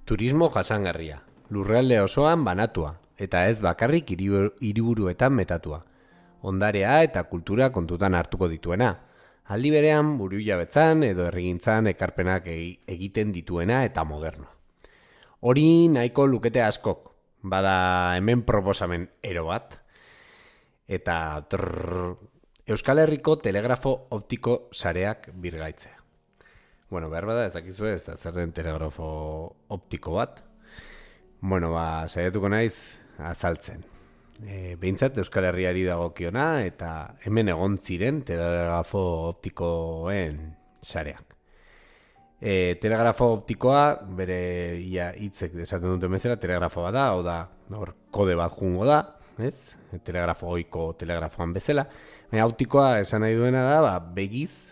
Turismo jasangarria, lurralde osoan banatua, eta ez bakarrik hiriburuetan metatua. Ondarea eta kultura kontutan hartuko dituena. Aldi berean burujabetzan edo herrigintzan ekarpenak egiten dituena eta moderno. Hori nahiko lukete askok, bada hemen proposamen ero bat. Eta Euskal Herriko telegrafo optiko sareak birgaitzea. Bueno, behar bada ez dakizu ez da zer den telegrafo optiko bat. Bueno, saiatuko naiz azaltzen. Behintzat Euskal Herriari dagokiona eta hemen egon ziren telegrafo optikoen sareak. Telegrafo optikoa, bere hitzek esaten duten bezala, telegrafo bat da, hau da, kode bat jungo da, ez? Telegrafo goiko telegrafoan bezala. Optikoa esan nahi duena da, begiz,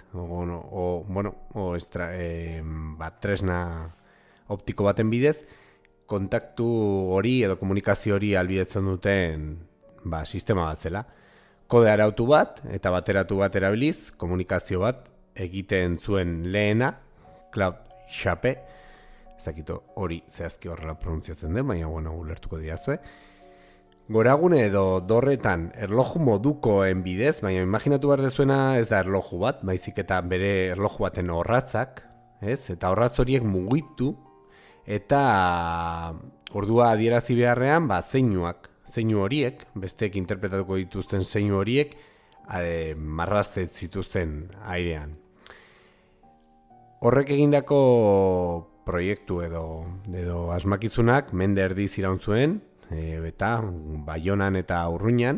tresna optiko baten bidez, kontaktu hori edo komunikazio hori albidetzen duten sistema bat zela. Kode arautu bat eta bateratu bat erabiliz, komunikazio bat egiten zuen lehena, Cloud Shape, ezakito hori zehazki horrela pronuntziatzen den, baina ulertuko diazue. Goragune edo dorretan erloju modukoen bidez, baina imaginatu behar dezuena ez da erloju bat, baizik eta bere erloju baten orratzak, ez? Eta orratz horiek mugitu, eta ordua adierazi beharrean, zeinu horiek, besteek interpretatuko dituzten zeinu horiek, marrazten zituzten airean. Horrek egindako proiektu edo asmakizunak mende erdiz iraun zuen, eta Baionan eta Urruñan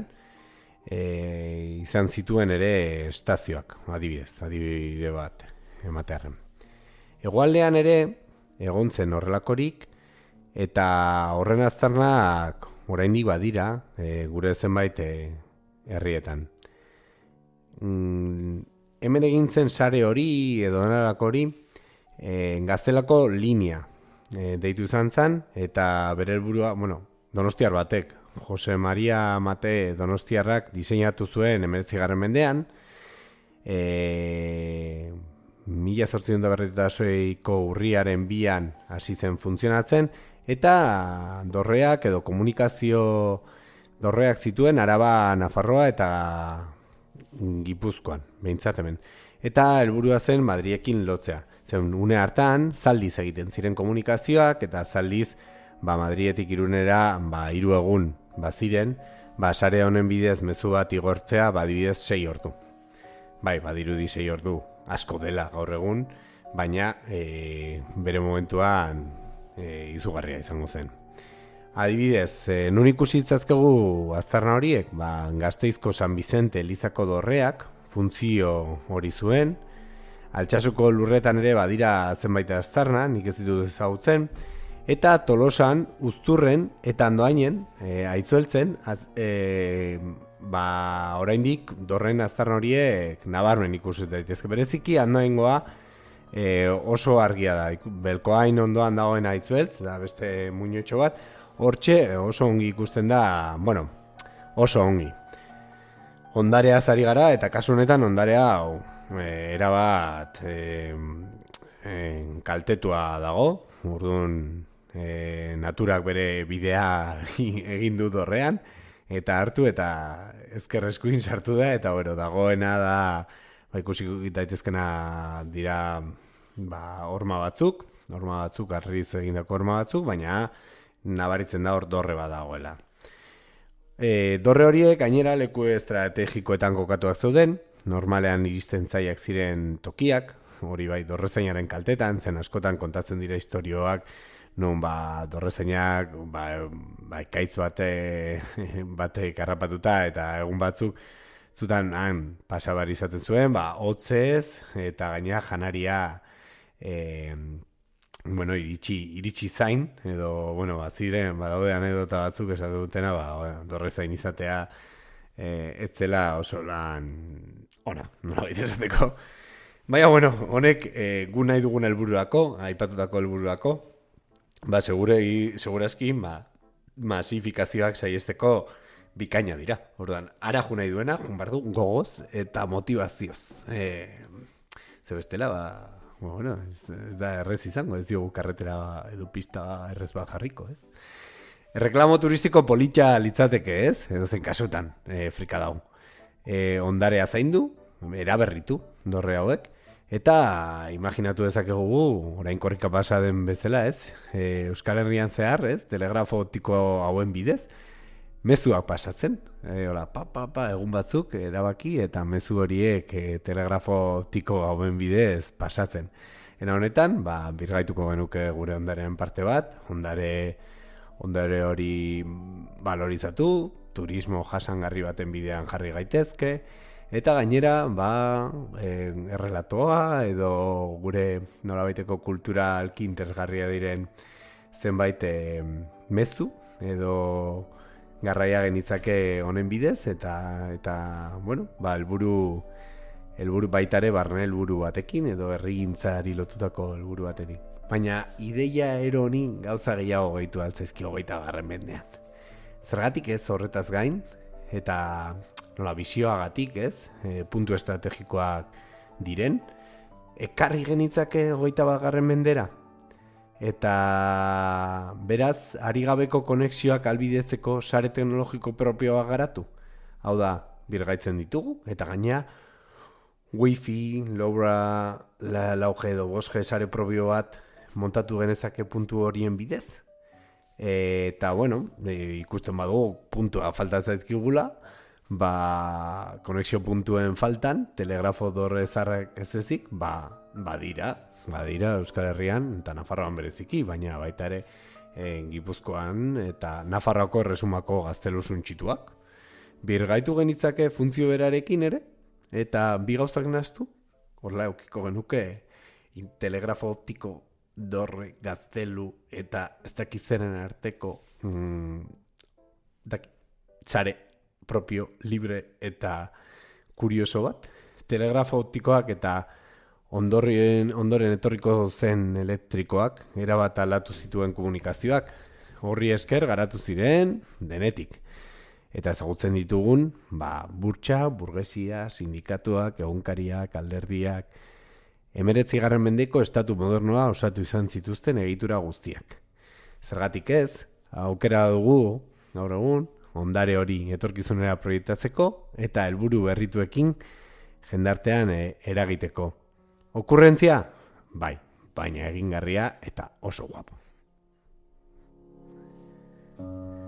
izan zituen ere estazioak, adibide bat ematearren. Hegoaldean ere egon zen horrelakorik, eta horren aztarnak oraindik badira gure zenbait herrietan. Hemen egin zen sare hori edo denarako hori Gaztelako linea deitu izan zen, eta bere helburua, Donostiar batek, Jose Maria Mate Donostiarrak diseinatu zuen 19. mendean, 1846ko urriaren 2an hasi zen funtzionatzen, eta dorreak edo komunikazio dorreak zituen Araba, Nafarroa eta Gipuzkoan, behintzat hemen. Eta helburua zen Madriekin lotzea. Zen une hartan, zaldiz egiten ziren komunikazioak, eta zaldiz Madrietik Irunera 3 egun baziren, sare honen bidez mezu bat igortzea, adibidez 6 ordu. Badirudi 6 ordu asko dela gaur egun, baina bere momentuan izugarria izango zen. Adibidez, nun ikusi itzazkegu aztarna horiek, Gasteizko San Bizente Elizako dorreak funtzio hori zuen, Altsasuko lurretan ere badira zenbait aztarna, nik ez ditut ezagutzen, eta Tolosan, Uzturren eta Andoainen, Aitzueltzen, oraindik dorren aztarna horiek nabarmen ikusi daitezke. Bereziki Andoaingoa oso argia da, Belkoain ondoan dagoen Aitzueltz, da beste muinotxo bat, hortxe oso ongi ikusten da, oso ongi. Ondarea zari gara, eta kasu honetan ondarea erabat kaltetua dago, orduan naturak bere bidea egin du dorrean, eta hartu eta ezker eskuin sartu da, eta dagoena da, ikusi daitezkena dira horma batzuk, harriz egindako horma batzuk, baina nabaritzen da hor dorre bat dagoela. Dorre horiek gainera leku estrategikoetan kokatuak zeuden, normalean iristen zaiak ziren tokiak, hori dorrezainaren kaltetan, zen askotan kontatzen dira istorioak, non dorrezainak ekaitz batek harrapatuta eta egun batzuk zutan han pasabar izaten zuen, hotzez eta gaina janaria iritsi zain, edo, ziren, badaude anedota batzuk esatu dutena, dorrezain izatea ez zela oso lan ona, nolabait esateko. Baina, honek gu nahi dugun helbururako, aipatutako helbururako, segurazki, masifikazioak saiesteko bikaina dira. Orduan, ara ju nahi duena, jun behar du gogoz eta motivazioz. Ze bestela, bueno, ez da errez izango, ez diogu karretera edo pista errez bat jarriko, ez? Reklamo turistiko politxa litzateke, ez? Edo zen kasutan, frikadau. Ondarea zaindu, eraberritu, dorre hauek, eta imaginatu dezakegu, orain korrika pasa den bezala, ez? Euskal Herrian zehar, ez? Telegrafo optiko hauen bidez, mezuak pasatzen. Hola, egun batzuk erabaki, eta mezu horiek telegrafo optiko hauen bidez pasatzen. Ena honetan, birgaituko genuke gure ondarean parte bat, ondare hori valorizatu, turismo jasangarri baten bidean jarri gaitezke, eta gainera, errelatoa edo gure nolabaiteko kulturalki interesgarria diren zenbait mezu edo garraia genitzake honen bidez, eta bueno, helburu baitare barne helburu batekin edo herrigintzari lotutako helburu batekin. Baina ideia ero honi gauza gehiago gehitu altzaizki 20. mendean. Zergatik ez horretaz gain, eta nola bisioagatik ez, puntu estrategikoak diren, ekarri genitzake 21. mendera. Eta beraz, ari gabeko konexioak albidetzeko sare teknologiko propioa garatu. Hau da, birgaitzen ditugu, eta gaina Wi-Fi, LoRa, 4G edo 5G sare propio bat montatu genezake puntu horien bidez. Eta, bueno, ikusten badugu puntua falta zaizkigula, konexio puntuen faltan, telegrafo dorre zarrak ez ezik, badira Euskal Herrian eta Nafarroan bereziki, baina baita ere Gipuzkoan eta Nafarroako erresumako gaztelu suntsituak. Birgaitu genitzake funtzio berarekin ere, eta bi gauzak nahaztu, horrela eukiko genuke telegrafo optiko dorre gaztelu eta ez dakizeren arteko txare propio, libre eta kurioso bat. Telegrafo optikoak eta ondoren etorriko zen elektrikoak erabat aldatu zituen komunikazioak. Horri esker garatu ziren denetik. Eta ezagutzen ditugun, burtsa, burgesia, sindikatuak, egunkariak, alderdiak, 19. mendeko estatu modernoa osatu izan zituzten egitura guztiak. Zergatik ez, aukera dugu, gaur egun, ondare hori etorkizunera proiektatzeko eta helburu berrituekin jendartean eragiteko. Okurrentzia? Bai, baina egingarria eta oso guapo.